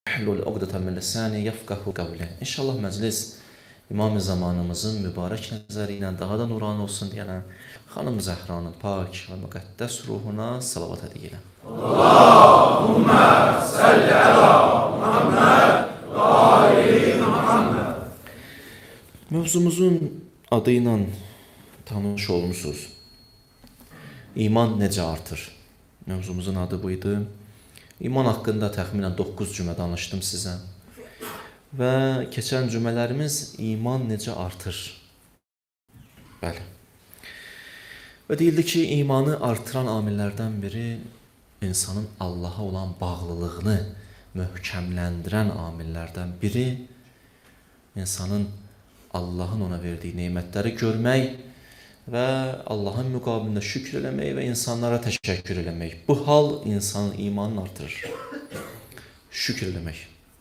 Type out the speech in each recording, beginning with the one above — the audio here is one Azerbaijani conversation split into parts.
Hlul uqdatan min lisani yafqahu qawli. İnşallah məclis İmam-ı Zamanımızın mübarək nəzəri ilə daha da nurani olsun deyənə Xanım Zəhranın pak və müqəddəs ruhuna salavat edəyəm. Allahümmə salli əla Muhammed və ali Muhammed. Mövzumuzun adı ilə tanış olmuşsunuz. İman necə artır? Mövzumuzun adı buydu. İman haqqında təxminən 9 cümlə danışdım sizə. Və keçən cümlələrimiz iman necə artır? Bəli. Və deyildi ki, imanı artıran amillərdən biri insanın Allaha olan bağlılığını möhkəmləndirən amillərdən biri insanın Allahın ona verdiyi nemətləri görmək və Allahın müqabilində şükür eləmək və insanlara təşəkkür eləmək. Bu hal insanın imanını artırır. Şükür eləmək.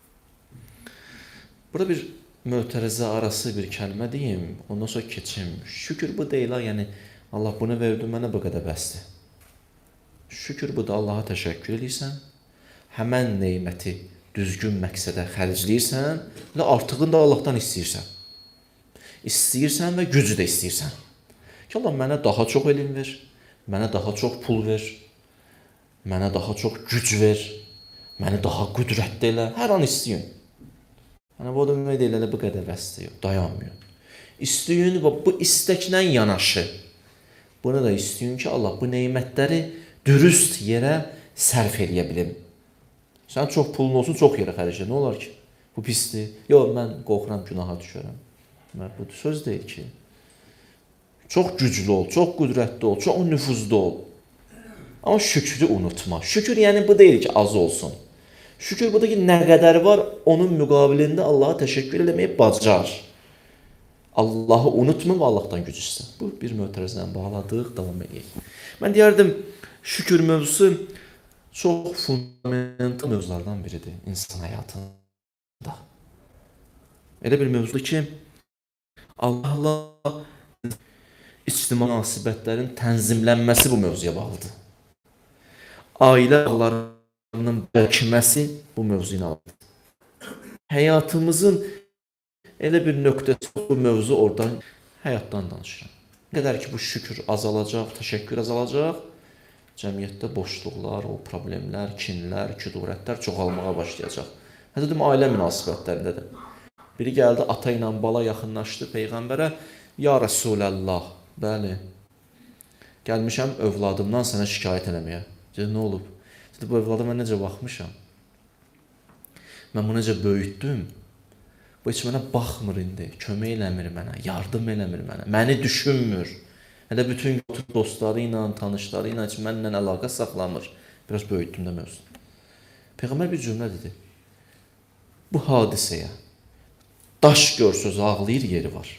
Burada bir mötərizə arası bir kəlmə deyim, ondan sonra keçim. Şükür bu deyil, yəni Allah bunu verdi, mənə bu qədər bəsdir. Şükür bu da Allaha təşəkkür edirsən, həmən neyməti düzgün məqsədə xərcləyirsən və artığını da Allahdan istəyirsən. İstəyirsən və gücü də istəyirsən. Ki Allah mənə daha çox elm ver, mənə daha çox pul ver, mənə daha çox güc ver, məni daha qüdrətli elə, hər an istəyin. Yəni, bu demək deyil, elə bu qədər bəsdir, yox, dayanmıyor. İstəyin və bu istəklə yanaşı. Bunu da istəyin ki, Allah bu neymətləri dürüst yerə sərf eləyə bilim. Sən çox pulun olsun, çox yerə xərclə, nə olar ki? Bu pisdir. Yox, mən qorxuram, günaha düşərəm. Bu söz deyil ki. Çox güclü ol, çox qüdrətli ol, çox nüfuzlu ol. Amma şükrü unutma. Şükür yəni bu deyil ki, az olsun. Şükür budur ki, nə qədər var, onun müqabilində Allaha təşəkkür eləməyi bacar. Allahı unutma və Allahdan güc istə. Bu bir mötərizədən bağladıq, davam edək. Mən deyərdim, şükür mövzusu çox fundamental mövzulardan biridir insan həyatında. Elə bir mövzudur ki, Allahla ictimai münasibətlərin tənzimlənməsi bu mövzuya bağlıdır. Ailə bağlarının bərkiməsi bu mövzu ilə bağlıdır. Həyatımızın elə bir nöqtəsi bu mövzu oradan, həyatdan danışıram. Nə qədər ki, bu şükür azalacaq, təşəkkür azalacaq, cəmiyyətdə boşluqlar, o problemlər, kinlər, küdurətlər çoxalmağa başlayacaq. Hətta deyim, ailə münasibətlərində də. Biri gəldi, ata ilə bala yaxınlaşdı Peyğəmbərə, ya Rəsuləllah, bəli, gəlmişəm övladımdan sənə şikayət eləməyə. Dedi, nə olub? Dedi, bu övlada mən necə baxmışam? Mən bunu necə böyütdüm? Bu heç mənə baxmır indi, kömək eləmir mənə, yardım eləmir mənə, məni düşünmür. Hələ bütün dostları ilə, tanışları ilə heç mənlə əlaqə saxlamır. Biraz böyütdüm də mövzunu. Peyğəmbər bir cümlə dedi. Bu hadisəyə daş görsöz ağlayır yeri var.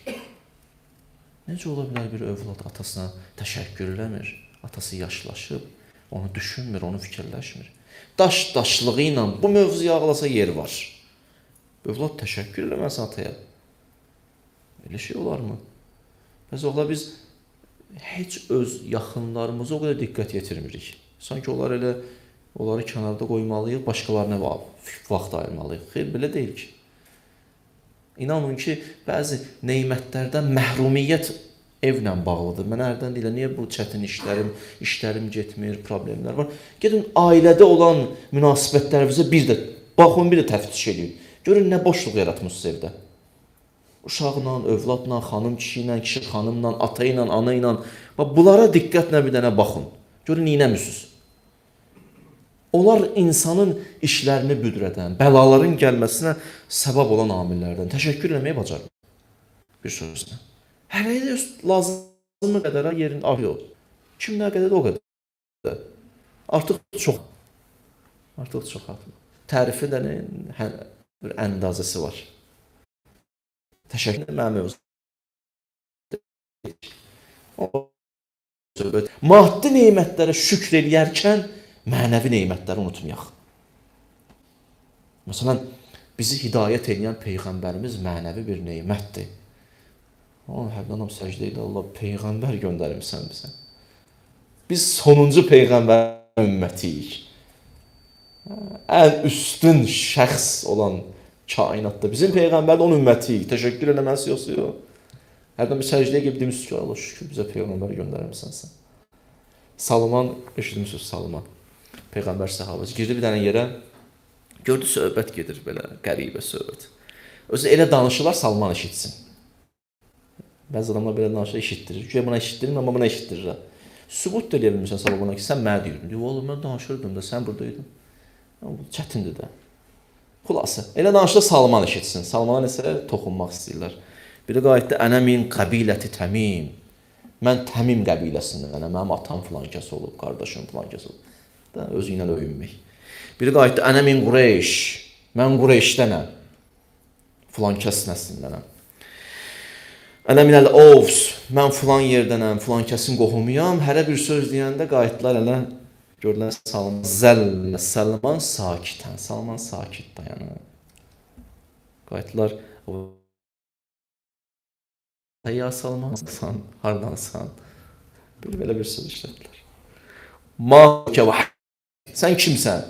Necə ola bilər bir övlad atasına təşəkkür eləmir? Atası yaşlaşıb, onu düşünmür, onu fikirləşmir. Daşlığı ilə bu mövzuya ağlasa yer var. Övlad təşəkkür eləməsin ataya. Elə şey olarmı? Bəs oğla biz heç öz yaxınlarımıza o qədər diqqət yetirmirik. Sanki onları kənarda qoymalıyıq, başqalarına vaxt ayırmalıyıq. Xeyr, belə deyil ki. İnanın ki, bəzi neymətlərdən məhrumiyyət evlə bağlıdır. Mən hərdən deyirəm, niyə bu çətin işlərim getmir, problemlər var. Gedin, ailədə olan münasibətlərinizə bir də, baxın, bir də təftiş edin. Görün, nə boşluq yaratmışsınız evdə. Uşaqla, övladla, xanım kişi ilə, kişi xanımla, ata ilə, ana ilə. Bunlara diqqətlə bir dənə baxın. Görün, neynəmişsiniz. Onlar insanın işlərini büdrədən, bəlaların gəlməsinə səbəb olan amillərdən təşəkkür eləməyi bacarır. Bir sözlə. Hər elə lazımlı qədərə yerin arıyor. Kim nə qədər o qədər. Artıq çox. Artıq çox artıq. Tərifi də bir əndazəsi var. Təşəkkür mənim mövzu. Maddi neymətlərə şükr eləyərkən mənəvi neymətləri unutmayaq. Məsələn, bizi hidayət edən Peyğəmbərimiz mənəvi bir neymətdir. Hərdən səcdə edə Allah, Peyğəmbər göndərmişsən bizə. Biz sonuncu Peyğəmbər ümmətiyik. Ən üstün şəxs olan kainatda bizim Peyğəmbər də onun ümmətiyik. Təşəkkür eləməsi yoxsa yox. Hərdən bir səcdəyə gedib demiş ki, Allah şükür bizə Peyğəmbər göndərmisən sən. Salman, eşitmişsiniz Salman. Peyğəmbər səhabəsi girdi bir dənə yerə. Gördü söhbət gedir belə, qəribə söhbət. Özü elə danışırlar Salman eşitsin. Bəzi adamlar belə danışır, eşitdirir. Güya buna eşitdirir, amma buna eşitdirirlər. Sübut da eləyə bilmirsən Salmana ki, sən mənə deyirdin. Deyir, oğlum mən danışırdım da, sən buradaydın. Bu çətindir də. Xulası, elə danışır Salman eşitsin. Salmana nəsə toxunmaq istəyirlər. Biri qayıtdı, ənə min qəbiləti Təmim. Mən Təmim qəbiləsindənəm, mənim atam filan kəs olub, qardaşım filan kəs olub. Da, özü ilə öyünmək. Biri qayıtdı, ənə min Qureyş. Mən Qureyşdənəm. Filan kəs nəslindənəm. Ənə minəl Ovs. Mən filan yerdənəm, filan kəsin qohumuyam. Hərə bir söz deyəndə qayıtdılar elə gördülər Salman. Zəllə Salman sakitən. Salman sakit dayanır. Qayıtdılar. Ya Salmansan, hardansan? Belə bir söz işlətdilər. Mâke və sən kimsən?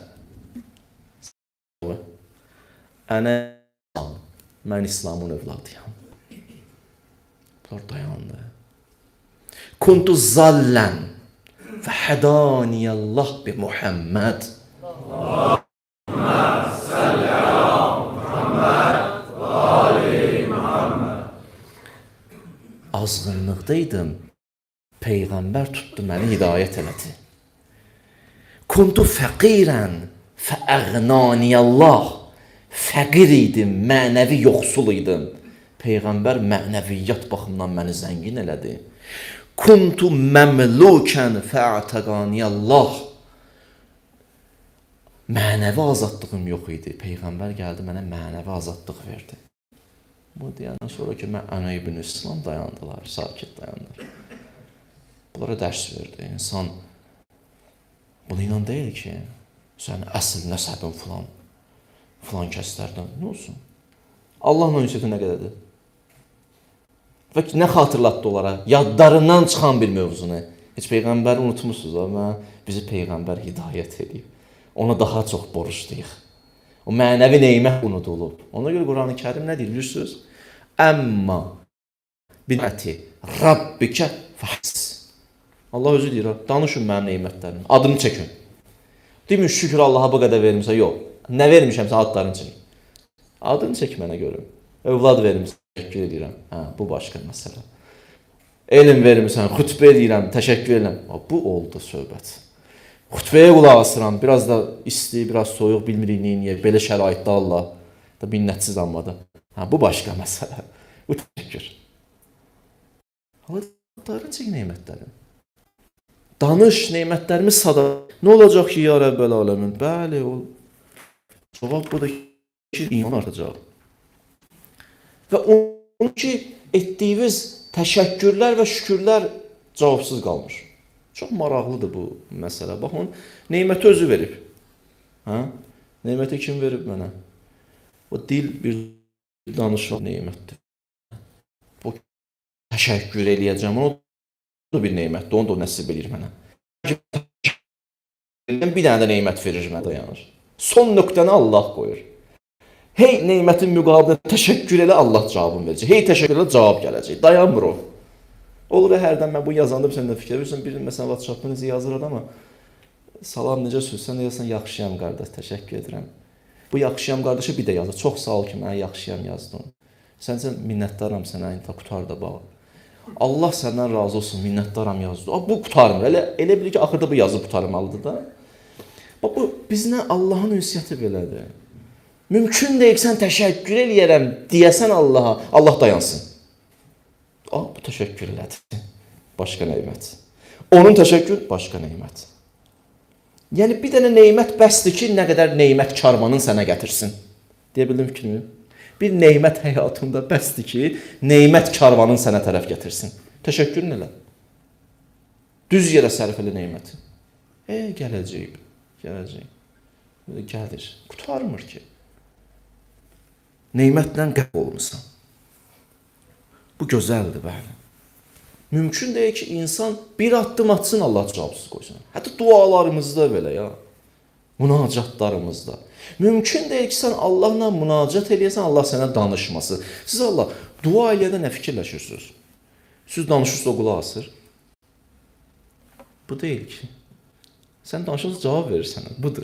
Ənə mən İslamın övladıyam. Bunlar dayandı. Kuntu zallən və hədaniyəllah bi Muhammed. Allahümmə salli ala Muhammed və ali Muhammed. Azğınlıqdaydım. Peyğəmbər tutdu məni hidayət elədi. Kuntu fəqirən fəəğnaniyəllah. Fəqir idim, mənəvi yoxsul idim. Peyğəmbər mənəviyyat baxımından məni zəngin elədi. Kuntu məmlukən fəətəqaniyəllah. Mənəvi azadlığım yox idi. Peyğəmbər gəldi mənə mənəvi azadlıq verdi. Bu deyəndən sonra ki, mən Ənə ibn İslam dayandılar, sakit dayandılar. Bunlara dərs verdi. İnsan buna inan deyil ki, sən əsl nəsəbin filan kəslərdən nə olsun? Allahla ünsiyyəti nə qədərdir? Və nə xatırlatdı onlara? Yadlarından çıxan bir mövzunu. Heç Peyğəmbəri unutmuşsunuz amma bizi Peyğəmbər hidayət edib. Ona daha çox borcluyuq. O mənəvi neymət unudulub. Ona görə Quran-ı Kərim nə deyir bilirsiniz? Əmma bi'ati Rabbikə fəhs. Allah özü deyir, danışın mənim neymətlərimin, adını çəkin. Demin şükür Allaha bu qədər vermişsə, yox. Nə vermişəmsə adlarını çək. Adını çək mənə görüm. Övlad vermişsən, təşəkkür edirəm. Hə, bu başqa məsələ. Elm vermişsən, xütbə edirəm, təşəkkür edirəm. Bu oldu söhbət. Xütbəyə qulaq asıram, biraz da isti, biraz soyuq, bilmirik neyiniyə, belə şəraitdə Allah da minnətsiz anmadı. Hə, bu başqa məsələ. Bu təşəkkür. Adlarını çək neymətlərin. Danış neymətlərimiz sada. Nə olacaq ki, ya Rəbbəl aləmin? Bəli, o cavab budur ki, iman artacaq. Və onun ki, etdiyiniz təşəkkürlər və şükürlər cavabsız qalmış. Çox maraqlıdır bu məsələ. Baxın, neyməti özü verib. Hə? Neyməti kim verib mənə? O dil bir danışıq neymətdir. Bu təşəkkür eləyəcəm, o da bir neymətdir, onu da nəsib eləyir mənə. Bir dənə də neymət verir mənə dayanır. Son nöqtəni Allah qoyur. Hey neymətin müqabilində təşəkkür elə Allah cavabını verəcək. Hey təşəkkür elə cavab gələcək. Dayanmır o. Olur hərdən mən bu yazanda bir sən də fikir verirsən, bir məsələn WhatsApp-da necə yazır adama. Salam necə sözsən, deyəsən yaxşıyam qardaş, təşəkkür edirəm. Bu yaxşıyam qardaşa bir də yazır. Çox sağ ol ki, mənə yaxşıyam yazdın. Səncə minnətdaram sənə, inta qutar da bax. Allah səndən razı olsun, minnətdaram yazdı. Bu qutarmır. Elə bilir ki, axırda bu yazı qutarmalıdır da. Bax, bu bizlə Allahın ünsiyyəti belədir. Mümkün deyil sən təşəkkür eləyərəm deyəsən Allaha, Allah dayansın. Bu təşəkkür elədi. Başqa neymət. Onun təşəkkür, başqa neymət. Yəni, bir dənə neymət bəsdir ki, nə qədər neymət karvanın sənə gətirsin. Deyə bildim fikrimi? Bir neymət həyatında bəsdir ki, neymət karvanın sənə tərəf gətirsin. Təşəkkürün elə. Düz yerə sərf elə neyməti. Gələcək. Gəlir. Qutarmır ki. Neymətlə qəb olmuşsan. Bu gözəldir, bəli. Mümkün deyil ki, insan bir addım atsın, Allah cavabsız qoysun. Hətta dualarımızda belə ya. münacatlarımızda. Mümkün deyil ki, sən Allahla münacat eləyəsən, Allah sənə danışması. Siz Allah dua eləyəndə nə fikirləşirsiniz? Siz danışırsınız, o qulaq asır. Bu deyil ki. Sən danışırsınız, cavab verir sənə. Budur.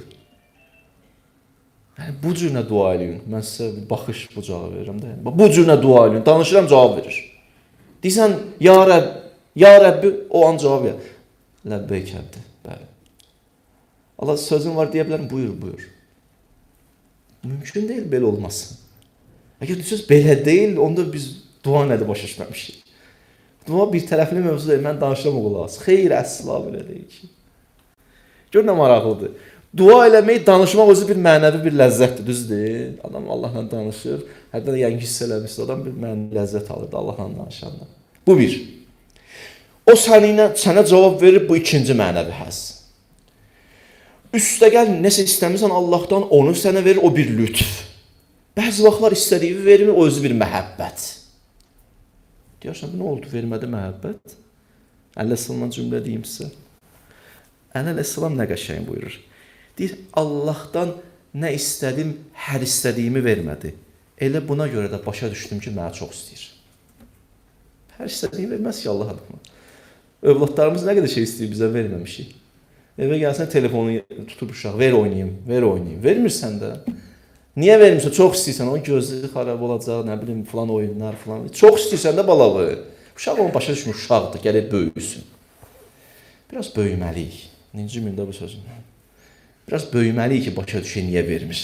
Yəni, bu cürünə dua eləyin. Mən sizə bir baxış bu cavab verirəm də. Bu cürünə dua eləyin. Danışıram, cavab verir. Deyirsən, ya Rəbb, ya Rəbbi, o an cavab verir. Ləbbeyk Əbdi. Bəli. Allah sözün var deyə bilərəm, buyur, buyur. Mümkün deyil belə olmasın. Əgər söz belə deyil, onda biz dua nədir başa düşməmişik. Dua bir tərəfli mövzu deyil, mən danışıram o qulaq. Xeyr, əsla belə deyil ki. Gör nə maraqlıdır. Dua eləmək, danışmaq özü bir mənəvi bir ləzzətdir, düzdür? Adam Allahla danışır, hərdən yəni hiss eləmişsə, adam bir mənəvi ləzzət alırdı Allahla danışanda. Bu bir. O sənə cavab verir, bu ikinci mənəvi həzz. Üstəgəl nəsə istəmirsən Allahdan, onu sənə verir, o bir lütf. Bəzi vaxtlar istədiyi vermir, o özü bir məhəbbət. Deyərsən, bu nə oldu, vermədi məhəbbət? Əleyhissalam cümlə deyim sizə. Əleyhissalam nə qəşəng buyurur. Deyir, Allahdan nə istədim, hər istədiyimi vermədi. Elə buna görə də başa düşdüm ki, mənə çox istəyir. Hər istədiyimi verməz ki, Allah adına. Övladlarımız nə qədər şey istəyir, bizə verməmişik. Evə gəlsən, telefonu tutub uşaq, ver oynayayım, ver oynayayım. Vermirsən də. Niyə vermirsən? Çox istəyirsən, onun gözləri xarab olacaq, nə bilim, filan oyunlar, filan. Çox istəyirsən də balalı. Uşaq onu başa düşmür, uşaqdır, gələk böyüsün. Biraz böyüməliyik. Ninci mində bu sözüm. Biraz böyüməliyik ki, başa düşək, niyə vermir.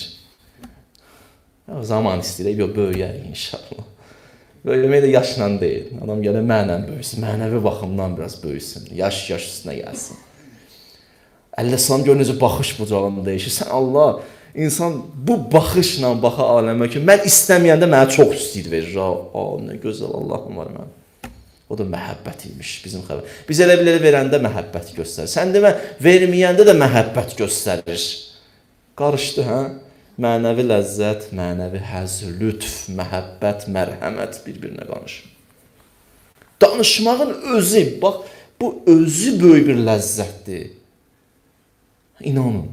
Zaman istəyirək, yox, böyüyək inşallah. Böyümək də yaşla deyil. Adam gələ mənlə böyüsün, mənəvi baxımdan biraz böyüsün, yaş üstünə gəlsin. Əleyhissalam gör necə baxış bucağında deyişir. Sən Allah, insan bu baxışla baxa aləmə ki, mən istəməyəndə mənə çox istəyir verir. Nə gözəl Allahım var mən. O da məhəbbət imiş bizim xəbər. Biz elə bilə verəndə məhəbbət göstərir. Sən demə, verməyəndə də məhəbbət göstərir. Qarışdı, hə? Mənəvi ləzzət, mənəvi həzz, lütf, məhəbbət, mərhəmət bir-birinə qarışır. Danışmağın özü, bax, bu özü böyük bir ləzzətdir. İnanın.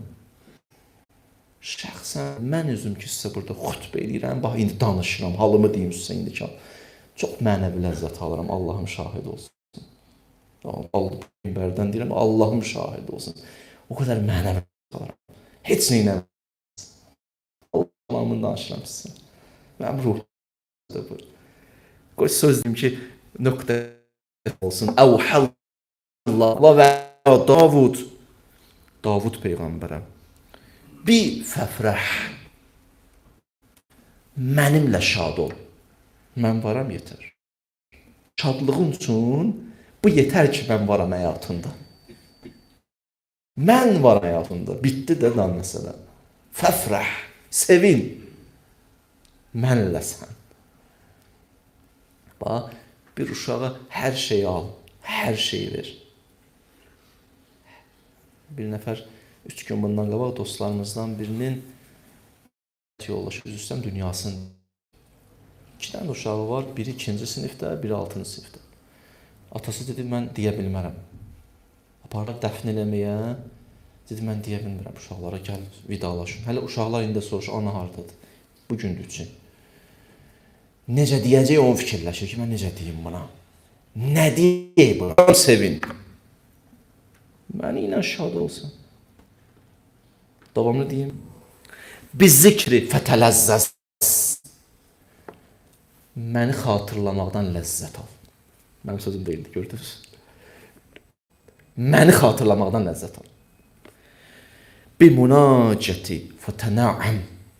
Şəxsən mən özüm ki, sizə burada xutbə eləyirəm, bax, indi danışıram, halımı deyim sizə indi ki, çox mənəvi ləzzət alıram, Allahım şahid olsun. Allah'ın deyirəm, Allahım şahid olsun. O qədər mənəvi ləzzət alıram. Heç nə ilə Allahımın danışıram sizə. Mənim ruhumda bu. Qoy söz deyim ki, nöqtə olsun. Əvhəllah və Davud Peyğəmbərə. Bir fəfrəh. Mənimlə şad ol. Mən varam yetər. Şadlığın üçün bu yetər ki, mən varam həyatında. Mən varam həyatında. Bitdi də dan məsələ. Fəfrəh. Sevin. Mənləsən. Bax, bir uşağa hər şeyi al. Hər şeyi ver. Bir nəfər 3 gün bundan qabaq dostlarımızdan birinin yoldaşı üzrsən dünyasının 2 dənə uşağı var, biri 2-ci sinifdə, biri 6-cı sinifdə. Atası dedi, mən deyə bilmərəm. Aparlar dəfn eləməyə, dedi, mən deyə bilmərəm uşaqlara, gəl vidalaşın. Hələ uşaqlar indi soruşur, ana hardadır? Bu gündür üçün. Necə deyəcək, onu fikirləşir ki, mən necə deyim buna? Nə deyək buna? Sevin. Məni ilə şad olsun. Davamlı deyim. Biz zikri fətələzzəz. Məni xatırlamaqdan ləzzət al. Mənim sözüm deyildi, gördünüz. Məni xatırlamaqdan ləzzət al. Bi münacəti fətənə'əm.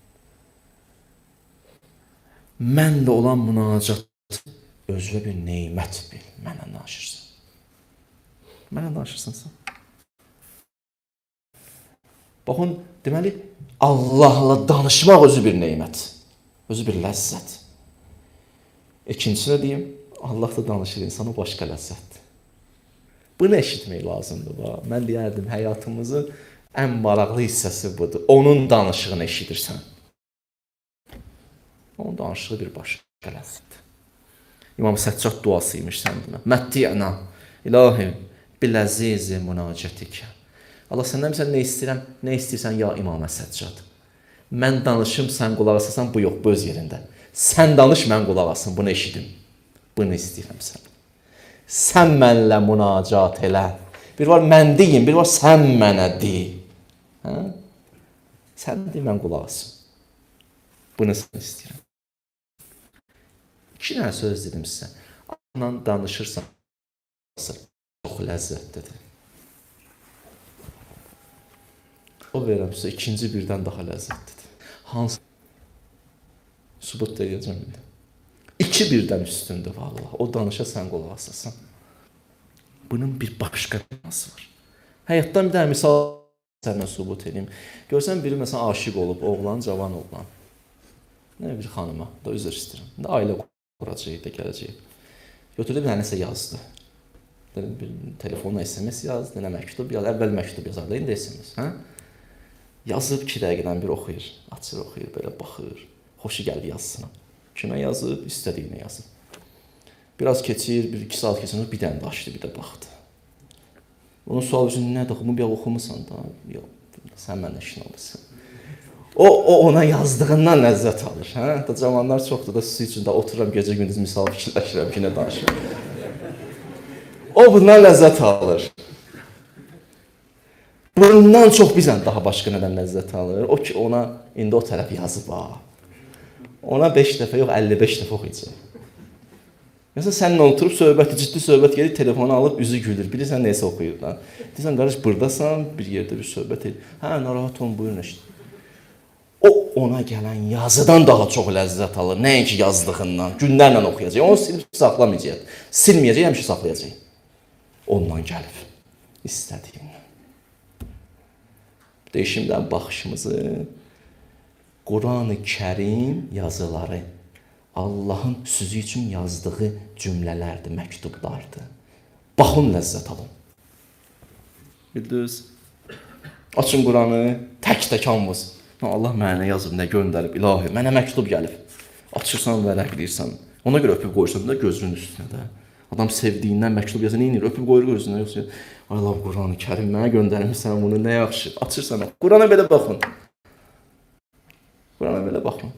Mənlə olan münacat özünə bir neymət bil. Mənə danışırsan. Mənə danışırsan sən. Baxın, deməli, Allahla danışmaq özü bir neymət, özü bir ləzzət. İkincisini deyim, Allah da danışır insana başqa ləzzətdir. Bunu eşitmək lazımdır. Mən deyərdim, həyatımızın ən maraqlı hissəsi budur. Onun danışığını eşidirsən. Onun danışığı bir başqa ləzzətdir. İmam Səccad duası imiş sən demə. Mətti'na, İlahi, biləzizi münacətikə. Allah səndən bilsən nə istəyirəm, nə istəyirsən ya İmam Səccad. Mən danışım, sən qulaq asasan, bu yox, bu öz yerində. Sən danış, mən qulaq asım, bunu eşidim. Bunu istəyirəm sən. Sən mənlə münacat elə. Bir var mən deyim, bir var sən mənə dey. Hə? Sən dey, mən qulaq asım. Bunu sən istəyirəm. 2 dənə söz dedim sizə. Onunla danışırsan, çox ləzzətlidir. O verirəm sizə, ikinci birdən daha ləzzətlidir. Hansı? Subut deyəcəm indi. 2 birdən üstündür vallahi. O danışa sən qulaq asasan. Bunun bir başqa mənası var. Həyatdan bir dənə misal sənə subut edeyim. Görsən biri məsələn aşiq olub, oğlan, cavan oğlan. Nə bir xanıma, da üzr istəyirəm. İndi ailə quracaq da gələcək. Götürdü bir nəsə yazdı. Bir telefonla SMS yazdı, nə məktub yazdı. Əvvəl məktub yazardı, indi SMS, hə? Yazıb 2 dəqiqədən bir oxuyur. Açır, oxuyur, belə baxır. Xoşu gəlir yazsın. Kimə yazıb, istədiyinə yazıb. Biraz keçir, 1-2 saat keçir, bir dənə də açdı, bir də baxdı. Onun sual üçün nədir, bunu bir oxumusan da? Yox, sən məndən işin olursun. O ona yazdığından ləzzət alır. Hə? Da cavanlar çoxdur da siz üçün də otururam gecə-gündüz misal fikirləşirəm ki, nə danışıram. O bundan ləzzət alır. Bundan çox bizdən daha başqa nədən ləzzət alır. O ki, ona indi o tərəf yazıb ha. Ona 5 dəfə yox, 55 dəfə oxuyacaq. Məsələn, səninlə oturub söhbəti, ciddi söhbət gedir, telefonu alıb üzü gülür. Bilirsən, neysə oxuyur da. Deyirsən, qardaş, buradasan, bir yerdə bir söhbət edir. Hə, narahat olun, buyurun eşit. O, ona gələn yazıdan daha çox ləzzət alır. Nəinki yazdığından, günlərlə oxuyacaq. Onu silib saxlamayacaq. Silməyəcək, həmişə saxlayacaq. Ondan gəlib. İstədiyindən. Deyişimdən baxışımızı Quran-ı Kərim yazıları Allahın sözü üçün yazdığı cümlələrdir, məktublardır. Baxın, ləzzət alın. Bildiniz? Açın Quranı, tək-tək hamımız. Allah mənə yazıb, nə göndərib, ilahi, mənə məktub gəlib. Açırsan, vərəqləyirsən. Ona görə öpüb qoyursan da gözünün üstünə də. Adam sevdiyindən məktub yazır, neynir? Öpüb qoyur gözünə, yoxsa Allah Quran-ı Kərim mənə göndərmişsən bunu, nə yaxşı. Açırsan, Qurana belə baxın. Qurana belə baxın.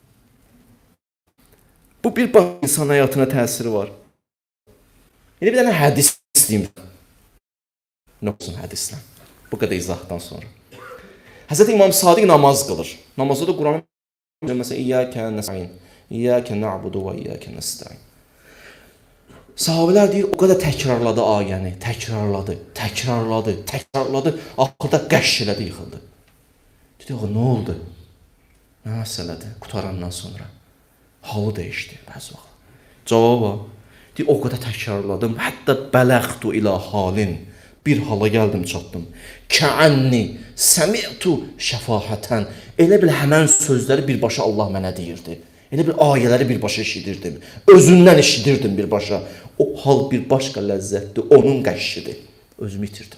Bu bir insan həyatına təsiri var. Yine bir dənə hədis istəyim. Nə olsun hədislə? Bu qədər izahdan sonra. Həzrəti İmam Sadiq namaz qılır. Namazda da Quranın məsələn, İyyəkə nəstəin, İyyəkə nə'budu və İyyəkə nəstəin. Sahabələr deyir, o qədər təkrarladı ayəni, təkrarladı. Axırda qəşş elədi, yıxıldı. Dedi, nə oldu? Nə məsələdir? Qutarandan sonra. Halı dəyişdi bəzi vaxt. Cavaba, deyir, o qədər təkrarladım, hətta bələxtu ilə halin. Bir hala gəldim, çatdım. Kəənni səmi'tu şəfahətən. Elə bil həmən sözləri birbaşa Allah mənə deyirdi. Elə bir ayələri birbaşa eşidirdim. Özündən eşidirdim birbaşa. O hal bir başqa ləzzətdir, onun qəşşidir. Özümü itirdim.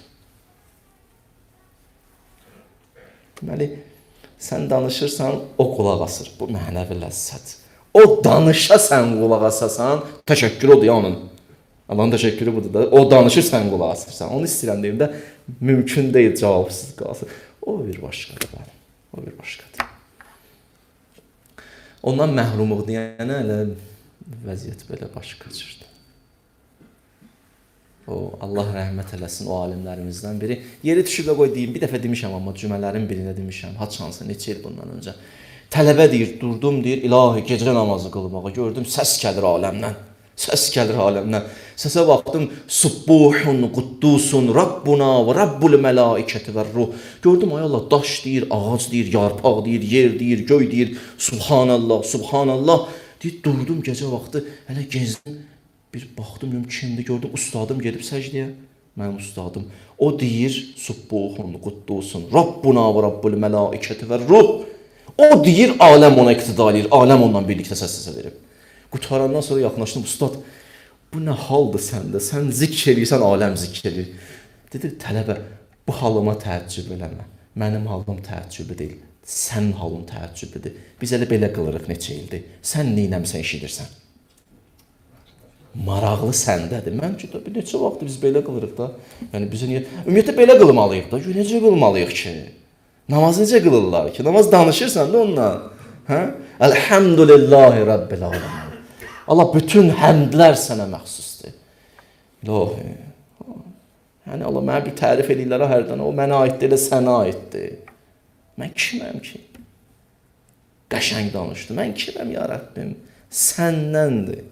Deməli, sən danışırsan, o qulaq asır. Bu mənəvi ləzzət. O danışa sən qulaq asasan, təşəkkür odur ya onun. Allahın təşəkkürü budur da. O danışır, sən qulaq asırsan. Onu istəyirəm deyim də, mümkün deyil, cavabsız qalsın. O bir başqadır mənim. O bir başqadır. Ondan məhrumuq deyənə elə vəziyyət belə başqa cürdür. O, Allah rəhmət eləsin o alimlərimizdən biri. Yeri düşüb də qoy deyim, bir dəfə demişəm, amma cümələrin birində demişəm, haçansa, neçə il bundan öncə. Tələbə deyir, durdum deyir, ilahi gecə namazı qılmağa gördüm, səs gəlir aləmdən. Səs gəlir aləmdən. Səsə baxdım, Subbuhun, Quddusun, Rabbuna və Rabbul mələikəti və ruh. Gördüm, ay Allah, daş deyir, ağac deyir, yarpaq deyir, yer deyir, göy deyir, Subhanallah, Subhanallah. Deyir, durdum gecə vaxtı, hələ gezdim, bir baxdım, kimdir, gördüm, ustadım gedib səcdiyə. Mənim ustadım. O deyir, Subbuhun, Quddusun, Rabbuna və Rabbul mələikəti və ruh. O deyir, aləm ona iqtida edir, aləm ondan birlikdə səs-səsə verib. Qutarandan sonra yaxınlaşdım, ustad, bu nə haldır səndə? Sən zikr edirsən, aləm zikr edir. Dedi, tələbə, bu halıma təəccüb eləmə. Mənim halım təəccübü deyil, sənin halın təəccübüdür. Biz elə belə qılırıq neçə ildir. Sən neynəmsən, eşidirsən. maraqlı səndədir. Mən ki, bir neçə vaxt biz belə qılırıq da. Yəni biz niyə ümumiyyətlə belə qılmalıyıq da. Necə qılmalıyıq ki? Namaz necə qılırlar ki? Namaz danışırsan da onunla. Hə? Elhamdülillahi rabbil alamin. Allah bütün həmdlər sənə məxsusdur. İlahi. Yəni Allah mənə bir tərif edirlər hərdən. O mənə aiddir, elə sənə aiddir. Mən kiməm ki? Qəşəng danışdı. Mən kiməm ya Rəbbim? Səndəndir.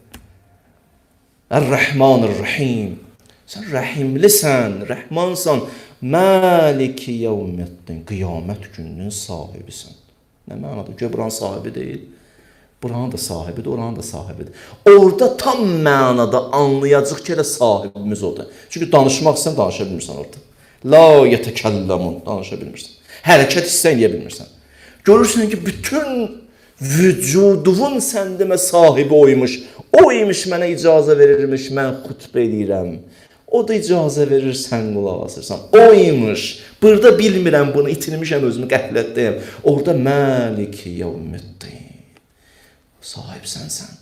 Ər-Rəhmanir-Rəhim. Sən rəhimlisən, rəhmansan. Maliki yevmiddin. Qiyamət gününün sahibisən. Nə mənada? Gör buranın sahibi deyil. Buranın da sahibidir, oranın da sahibidir. Orada tam mənada anlayacaq ki, elə sahibimiz odur. Çünki danışmaq istəyən danışa bilmirsən orada. La yetəkəllamun. Danışa bilmirsən. Hərəkət istəyən edə bilmirsən. Görürsən ki, bütün vücudun sən demə sahibi oymuş. O imiş mənə icazə verirmiş, mən xutbə edirəm. O da icazə verir, sən qulaq asırsan. O imiş. Burada bilmirəm bunu, itirmişəm özümü, qəflətdəyim. Orada Maliki yevmiddin. Sahibsən sən.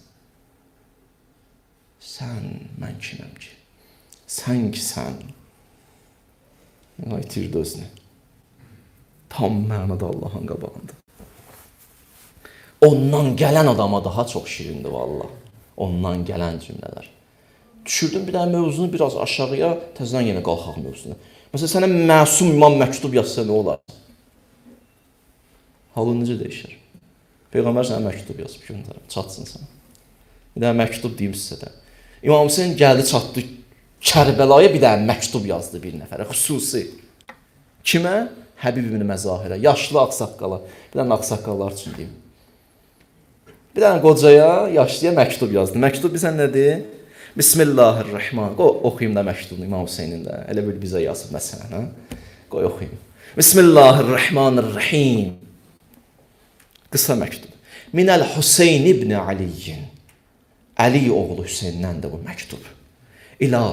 Sən, mən kiməm ki? Sən ki sən. İtirdi özünü. Tam mənada Allahın qabağında. Ondan gələn adama daha çox şirindir valla. Ondan gələn cümlələr. Düşürdüm bir dənə mövzunu biraz aşağıya, təzədən yenə qalxaq mövzuna. Məsələn, sənə məsum imam məktub yazsa nə olar? Halın necə dəyişir? Peyğəmbər sənə məktub yazıb göndərəm, çatsın sənə. Bir dənə məktub deyim sizə də. İmam Hüseyin gəldi, çatdı Kərbəlaya, bir dənə məktub yazdı bir nəfərə, xüsusi. Kimə? Həbib ibn Məzahirə, yaşlı ağsaqqala. Bir dənə ağsaqqallar üçün deyim. Bir dənə qocaya, yaşlıya məktub yazdı. Məktub bizə nədir? Bismillahirrahmanirrahim. Qoy oxuyum da məktubunu İmam Hüseynin də. Elə bir bizə yazıb məsələn. Hə? Qoy oxuyum. Bismillahirrahmanirrahim. Qısa məktub. Minəl Hüseyn ibn Aliyyin. Ali oğlu Hüseyndən də bu məktub. İlə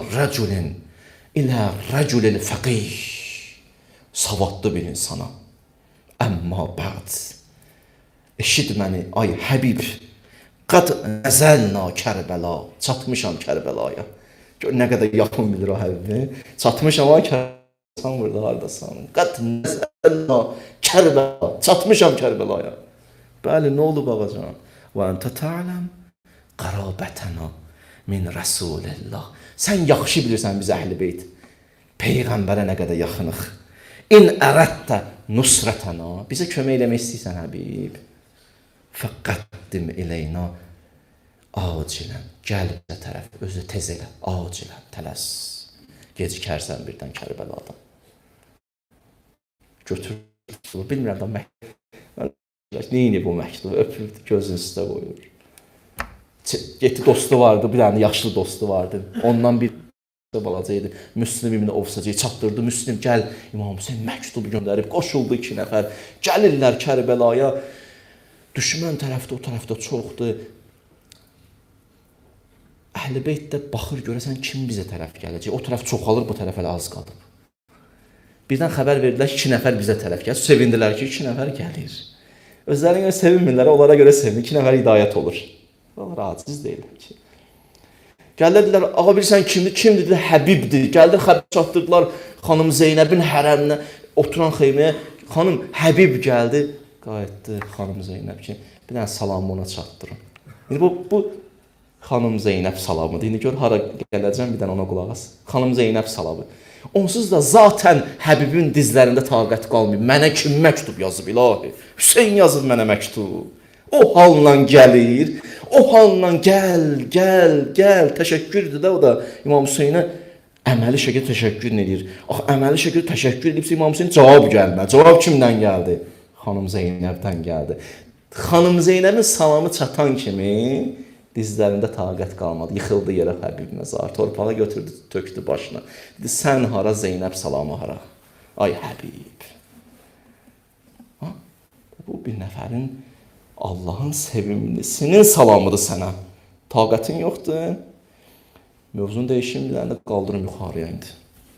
rəculil fəqih. Savadlı bir insana. Əmma bə'd. Eşid məni, ay Həbib. Qad nəzəlna Kərbəla. Çatmışam Kərbəlaya. Gör nə qədər yaxın bilir o Həbibi. Çatmışam ay Kərbəla. Burada haradasan. Qad nəzəlna Kərbəla. Çatmışam Kərbəlaya. Bəli, nə olub ağacan? Və əntə ta'ləm qarabətəna min Rəsulillah. Sən yaxşı bilirsən biz Əhl-i Beyt. Peyğəmbərə nə qədər yaxınıq. İn ərədtə nusrətəna. Bizə kömək eləmək istəyirsən Həbib. Fəqqəddim eləyna acilən. Gəl bizə tərəf, özü tez elə. Acilən, tələs. Gecikərsən birdən Kərbəlada. Götür. Bilmirəm da məktub. Neyini bu məktub? Öpürdü, gözünün üstə qoyur. Getdi dostu vardı, bir dənə yaşlı dostu vardı. Ondan bir balacaydı. Müslim ibn Ovsacı'yı çatdırdı. Müslim gəl İmam Hüseyin məktubu göndərib. Qoşuldu 2 nəfər. Gəlirlər Kərbəlaya. Düşmən tərəfdə, o tərəfdə çoxdur. Əhl-i Beyt də baxır, görəsən kim bizə tərəf gələcək. O tərəf çoxalır, bu tərəf elə az qalıb. Birdən xəbər verdilər ki, 2 nəfər bizə tərəf gəlir. Sevindilər ki, 2 nəfər gəlir. Özlərinə görə sevinmirlər, onlara görə sevinir. 2 nəfər hidayət olur. Onlar aciz deyirlər ki. Gəldilər, ağa bilirsən kimdir? Kimdir? Dedilər, Həbibdir. Gəldir, xəbər çatdırdılar xanım Zeynəbin hərəminə, oturan xeyməyə. Xanım Həbib gəldi, qayıtdı xanım Zeynəb ki, bir dənə salamı ona çatdırın. İndi bu xanım Zeynəb salamıdır. İndi gör, hara gələcəm, bir dənə ona qulaq as. Xanım Zeynəb salamı. Onsuz da zaten Həbibin dizlərində taqət qalmayıb. Mənə kim məktub yazıb ilahi? Hüseyin yazıb mənə məktub. O halla gəlir, o halla gəl, təşəkkürdür də o da İmam Hüseyinə əməli şəkildə təşəkkür edir. Axı, əməli şəkildə təşəkkür edibsə İmam Hüseyin cavab gəlməz. Cavab kimdən gəldi? Xanım Zeynəbdən gəldi. Xanım Zeynəbin salamı çatan kimi dizlərində taqət qalmadı. Yıxıldı yerə Həbib məzar. Torpağa götürdü, tökdü başına. Dedi, sən hara, Zeynəb salamı hara? Ay Həbib. Ha? Bu bir nəfərin Allahın sevimlisinin salamıdır sənə. Taqətin yoxdur. Mövzunu dəyişim, bir dənə də qaldırım yuxarıya indi.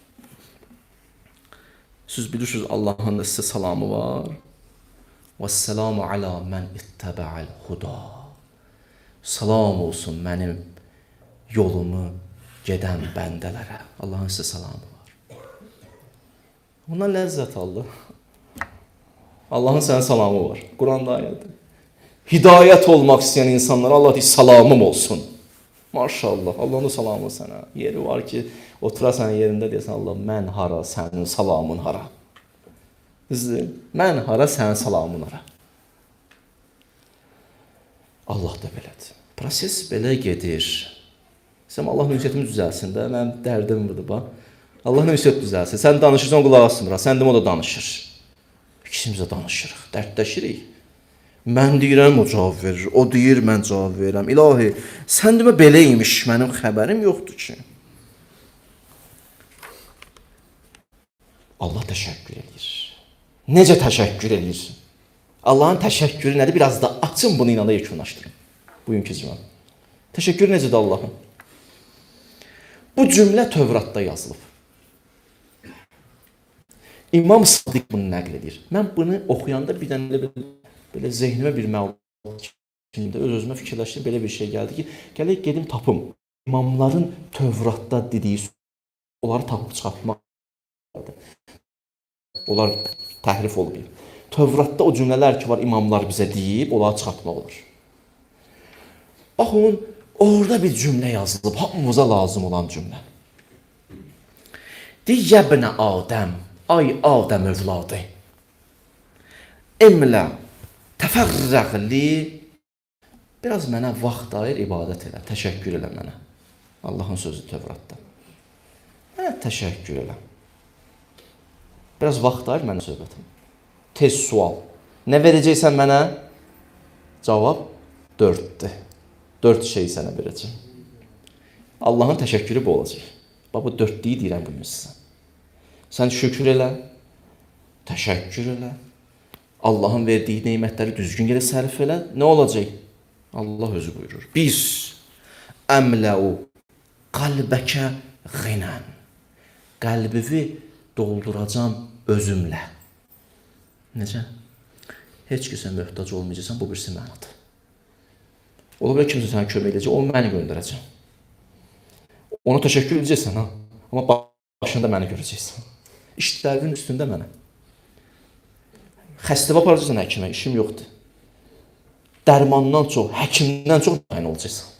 Siz bilirsiniz Allahın da sizə salamı var. Vəssalamu alə mən ittəbə'əl huda. Salam olsun mənim yolumu gedən bəndələrə. Allahın sizə salamı var. Bundan ləzzət aldı. Allahın sənə salamı var. Quranda ayədir. Hidayət olmaq istəyən insanlara Allah deyir, salamım olsun. Maşallah, Allahın da salamı sənə. Yeri var ki, oturasan yerində deyəsən, Allah, mən hara, sənin salamın hara. Düzdür? Mən hara, sənin salamın hara. Allah da belədir. Proses belə gedir. Sən Allahın ünsiyyətimiz düzəlsin də, mənim dərdim budur, bax. Allahın ünsiyyət düzəlsin. Sən danışırsan, qulaq asmır, sən demə, o da danışır. İkimiz də danışırıq, dərdləşirik. Mən deyirəm, o cavab verir. O deyir, mən cavab verirəm. İlahi, sən demə beləymiş, mənim xəbərim yoxdur ki. Allah təşəkkür edir. Necə təşəkkür edir? Allahın təşəkkürü nədir? Biraz da açın bunu inanla yekunlaşdırın. Bugünkü cümlə. Təşəkkür necədir Allahın? Bu cümlə Tövratda yazılıb. İmam Sadiq bunu nəql edir. Mən bunu oxuyanda bir dənə belə zehnimə bir məlumat kimdə öz-özümə fikirləşdim, belə bir şey gəldi ki, gələk gedim tapım. İmamların Tövratda dediyi onları tapıb çıxartmaq. Onlar təhrif olub. Tövratda o cümlələr ki var, imamlar bizə deyib, onları çıxartmaq olur. Baxın, orada bir cümlə yazılıb, hamımıza lazım olan cümlə. Deyir, yəbnə Adəm, ay Adəm övladı, emlə, təfərrəqli, biraz mənə vaxt ayır, ibadət elə, təşəkkür elə mənə. Allahın sözü Tövratda. Mənə təşəkkür elə. Biraz vaxt ayır mənə söhbətim. Tez sual. Nə verəcəksən mənə? Cavab 4-dür. 4 şey sənə verəcəm. Allahın təşəkkürü bu olacaq. Bax, bu 4-lüyü deyirəm bugün sizə. Sən şükür elə, təşəkkür elə, Allahın verdiyi neymətləri düzgün yerə sərf elə, nə olacaq? Allah özü buyurur. Biz əmləu qalbəkə ğinən. Qəlbivi dolduracam özümlə. Necə? Heç kəsə möhtac olmayacaqsan, bu birisi mənadır. Ola bilər kimsə sənə kömək edəcək, onu məni göndərəcəm. Ona təşəkkür edəcəksən, ha? Amma başında məni görəcəksən. İşlərinin üstündə mənə. Xəstəvə aparacaqsan həkimə, işim yoxdur. Dərmandan çox, həkimdən çox məyin olacaqsan.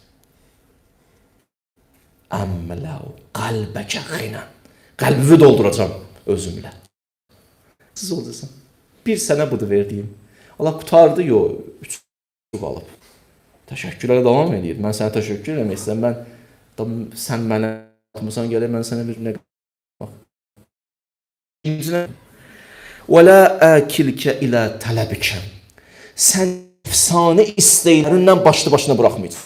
Əmləu qalbəkə ğinən. Qəlbivi dolduracam özümlə. Siz olacaqsan. Bir sənə budur verdiyim. Allah qutardı, yox, 3 alıb. Təşəkkürlərə davam edir. Mən sənə təşəkkür eləmək istəyirəm. Sən mənə atmısan, gələk, mən sənə bir nə bax. İkincinə, وَلَا أَكِلْكَ إِلَى تَلَبِكَ. Sən əfsanə istəklərindən başlı-başına buraxmayacaq.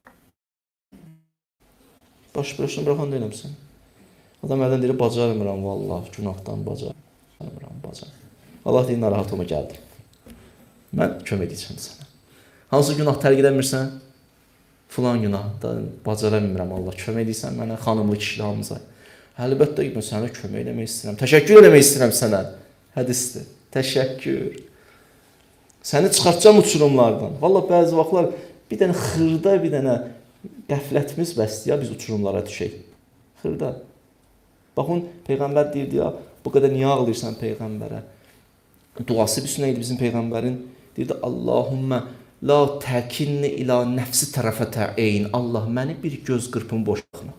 Baş-başına buraxan deyiləm sən. Adam əldən deyir, bacarmıram, vallahi, günahdan bacarmıram. Allah deyir, narahat olma, gəldim. Mən kömək edəcəm sənə. Hansı günah tərk edəmirsən? Filan günahda bacara bilmirəm, Allah kömək edirsən mənə, xanımlı kişilə hamıza. Əlbəttə ki, mən sənə kömək eləmək istəyirəm. Təşəkkür eləmək istəyirəm sənə. Hədisdir. Təşəkkür. Səni çıxartacam uçurumlardan. Vallahi bəzi vaxtlar bir dənə xırda, bir dənə qəflətimiz bəsdir ya, biz uçurumlara düşək. Xırda. Baxın, Peyğəmbər deyirdi ya, bu qədər niyə ağlayırsan Peyğəmbərə? Duası bir sünə idi bizim Peyğəmbərin. Deyirdi, Allahümmə la təkinni ila nəfsi tərəfətə eyn. Allah, məni bir göz qırpımı boş baxma.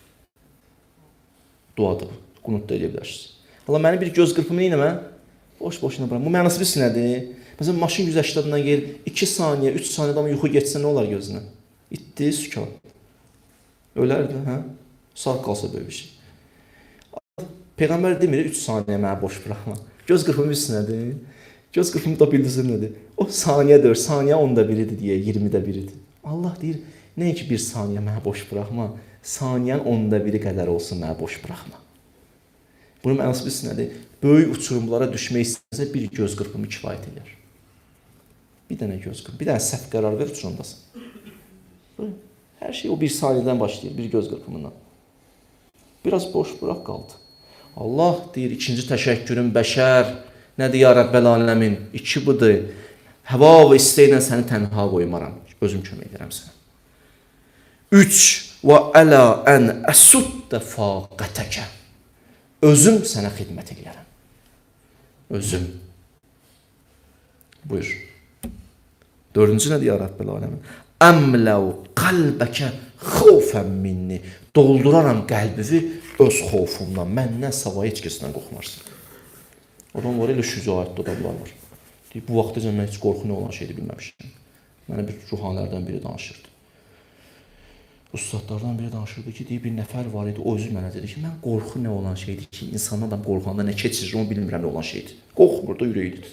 Duadır bu. Qunutda edə bilərsiniz. Allah, məni bir göz qırpımı neynəmə? Boş-boşuna bırak. Bu mənası bir sinədir. Məsələn, maşın 180-dan gelir, 2 saniyə, 3 saniyədən yuxu geçsə nə olar gözünə? İtdi, sükan. Ölərdi, hə? Sağ qalsa böyle bir şey. Peyğəmbər demir, 3 saniyə mənə boş bırakma. Göz qırpımı bir sinədir. Göz qırpımı da bildirsin nədir? O saniyə 4, saniyə 10-da biridir deyə, 20-də biridir. Allah deyir, nəyə ki 1 saniyə mənə boş bırakma, saniyənin 10-da biri qədər olsun mənə boş bırakma. Bunun mənası bir sinədir. Böyük uçurumlara düşmək istəyirsə bir göz qırpımı kifayət edir. Bir dənə göz qırpımı, bir dənə səhv qərar ver, uçurumdasın. Hər şey o 1 saniyədən başlayır, bir göz qırpımından. Biraz boş bırak qaldı. Allah deyir, ikinci təşəkkürün bəşər, nədir ya Rəbbəl aləmin? 2 budur. Həva və istəklə səni tənha qoymaram. Özüm kömək edirəm sənə. 3. Və ələ ən əsuddə faqətəkə. Özüm sənə xidmət edərəm. Özüm. Buyur. 4-cü nədir ya Rabbil aləmin? Əmləu qalbəkə xofən minni. Dolduraram qəlbivi öz xofumdan. Məndən savayı heç kəsdən qorxmarsın. Adam var, elə şücaətli adamlar var. Deyib, bu vaxtda mən heç qorxu nə olan şeydi bilməmişdim. Mənə bir ruhanlərdən biri danışırdı. Ustadlardan biri danışırdı ki, deyib, bir nəfər var idi, o özü mənə dedi ki, mən qorxu nə olan şeydir ki, insan adam qorxanda nə keçirir, onu bilmirəm nə olan şeydir. Qorxmur da ürəyidir.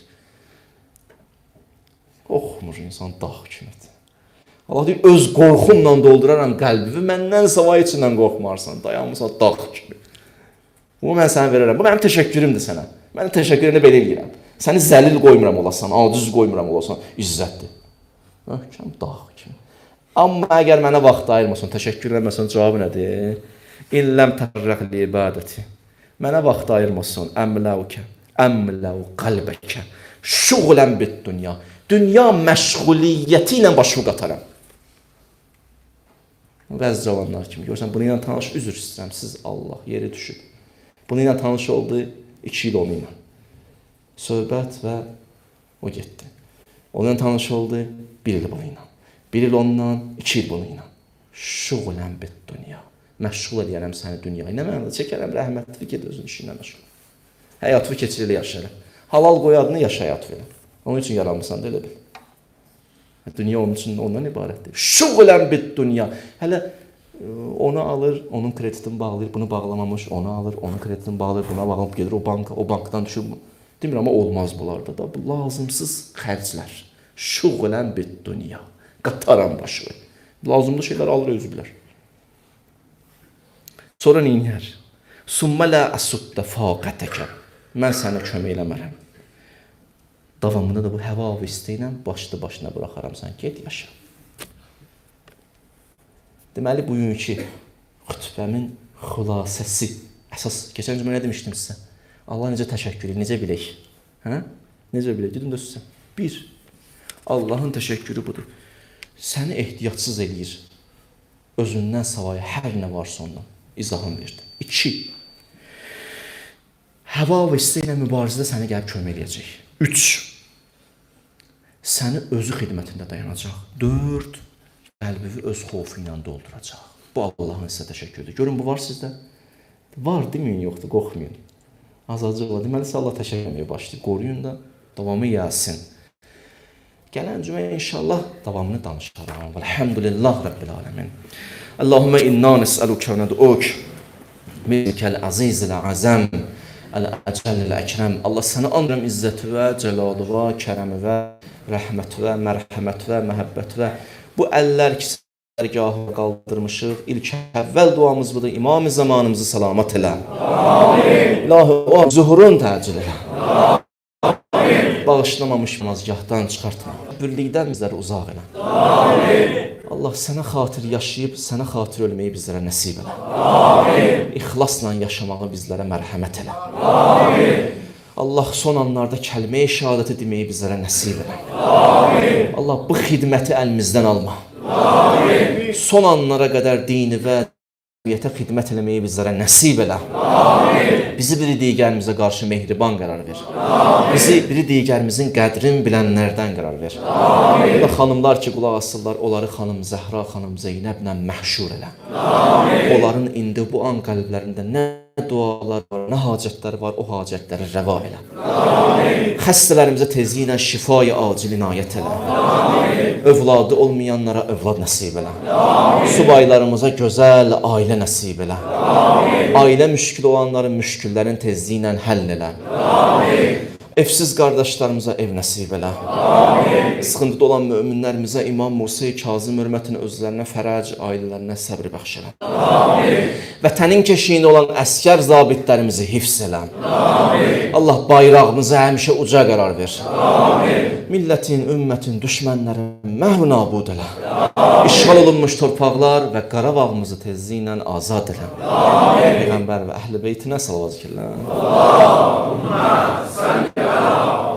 Qorxmur insan dağ kimidir. Allah deyib, öz qorxumla dolduraram qəlbimi, məndən savayı içindən qorxmarsan, dayanmışsan dağ kimi. Bunu mən sənə verərəm, bu mənim təşəkkürümdür sənə. Mənim təşəkkürünü belə eləyirəm. Səni zəlil qoymuram olasan, aciz qoymuram olasan, izzətdir. Möhkəm dağ kimi. Amma əgər mənə vaxt ayırmasan, təşəkkür eləməsən, cavabı nədir? İlləm tərrəq li ibadəti. Mənə vaxt ayırmasan, əmləu qalbəkə, şuğlən bit dünya. Dünya məşğuliyyəti ilə başımı qataram. Bəzi cavanlar kimi görsən, bunu ilə tanış, üzr istəyirəm, siz Allah, yeri düşüb. Bunu ilə tanış oldu 2 il onunla. Söhbət və o getdi. Onunla tanış oldu 1 il bununla. 1 il onunla, 2 il bununla. Şuğlən bit dünya. Məşğul edərəm səni dünyayı. Nə mənada çəkərəm, rəhmətli ged özün işinlə məşğul. Həyatı keçirili yaşayarım. Halal qoy adını yaşa həyat verin. Onun üçün yaranmışsan da elə bil. Dünya onun üçün ondan ibarətdir. Şuğlən bit dünya. Hələ onu alır, onun kreditini bağlayır, bunu bağlamamış, onu alır, onun kreditini bağlayır, buna bağlanıb gedir o banka, o bankdan düşür. Demirəm, amma olmaz bunlarda da. Bu lazımsız xərclər. Şuğlən bit dünya. Qataram başı. Lazımlı şeylər alır, özü bilər. Sonra neyniyər? Summa la asuddə faqətəkə. Mən sənə kömək eləmərəm. Davamında da bu həva və istəylə başına buraxaram sən. Get, yaşa. Deməli, bugünkü xütbəmin xülasəsi. Əsas, keçən cümlə nə demişdim sizə? Allah necə təşəkkür edir, necə bilək? Hə? Necə bilək? Gedin də sizə. 1. Allahın təşəkkürü budur. Səni ehtiyatsız eləyir. Özündən savayı hər nə varsa ondan. İzahını verdim. 2. Həva və istəklə mübarizədə səni gəlib kömək eləyəcək. 3. Səni özü xidmətində dayanacaq. 4. Qəlbivi öz xofu ilə dolduracaq. Bu Allahın sizə təşəkkürdür. Görün, bu var sizdə. Var deməyin, yoxdur, qorxmayın. Azacıq var. Deməli, siz Allah təşəkkür etməyə başlayıb. Qoruyun da, davamı gəlsin. Gələn cümə inşallah davamını danışarım. Elhamdülillah Rabbil aləmin. Allahümmə inna nes'əlukə və nəd'uk minkəl əzizil əzəm əl-əcəl əkrəm. Allah sənə andıram izzəti və cəlalı və kərəmi və rəhməti və mərhəməti və məhəbbəti və bu əllər ki sərgahı qaldırmışıq. İlk əvvəl duamız budur. İmam-ı zamanımızı salamat elə. Amin. İlahi o zuhurun təcil elə. Amin. Bağışlamamış namazgahdan çıxartma. Birlikdən bizləri uzaq elə. Amin. Allah sənə xatir yaşayıb, sənə xatir ölməyi bizlərə nəsib elə. Amin. İxlasla yaşamağı bizlərə mərhəmət elə. Amin. Allah son anlarda kəlmə-i şəhadəti deməyi bizlərə nəsib elə. Amin. Allah bu xidməti əlimizdən alma. Amin. Son anlara qədər dini və cəmiyyətə xidmət eləməyi bizlərə nəsib elə. Amin. Bizi biri digərimizə qarşı mehriban qərar ver. Amin. Bizi biri digərimizin qədrin bilənlərdən qərar ver. Amin. Və xanımlar ki, qulaq asırlar, onları xanım Zəhra, xanım Zeynəblə məhşur elə. Amin. Onların indi bu an qəlblərində nə dualar var, nə hacətlər var, o hacətləri rəva elə. Amin. Xəstələrimizə tezliklə şifayı acil inayət elə. Amin. Övladı olmayanlara övlad nəsib elə. Amin. Subaylarımıza gözəl ailə nəsib elə. Amin. Ailə müşkül olanların müşküllərin tezliklə həll elə. Amin. Evsiz qardaşlarımıza ev nəsib elə. Amin. Sıxıntıda olan möminlərimizə İmam Musa Kazım hörmətinə özlərinə fərəc, ailələrinə səbr bəxş elə. Amin. Vətənin keşiyində olan əskər zabitlərimizi hifz elə. Amin. Allah bayrağımızı həmişə uca qərar ver. Amin. Millətin, ümmətin, düşmənlərin məhv nabud elə. Amin. İşğal olunmuş torpaqlar və Qarabağımızı tezliklə azad elə. Amin. Peyğəmbər və əhl-i beytinə salavat zikirlər. Allahümmə sən